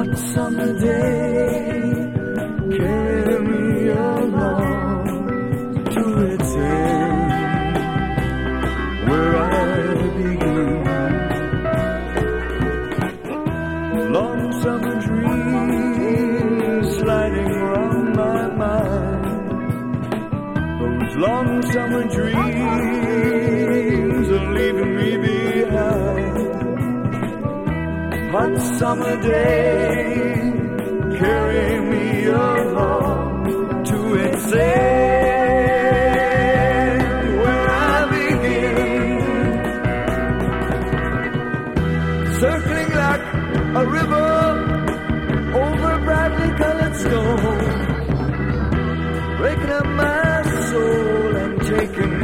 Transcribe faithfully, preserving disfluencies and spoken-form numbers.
hot summer day, carry me along to its end, where I begin. Long summer dreams sliding round my mind, those long summer dreams are leaving me behind. Hot summer day, carry me along to its end, where I begin. Circling like a river over brightly colored stone, breaking up my soul and taking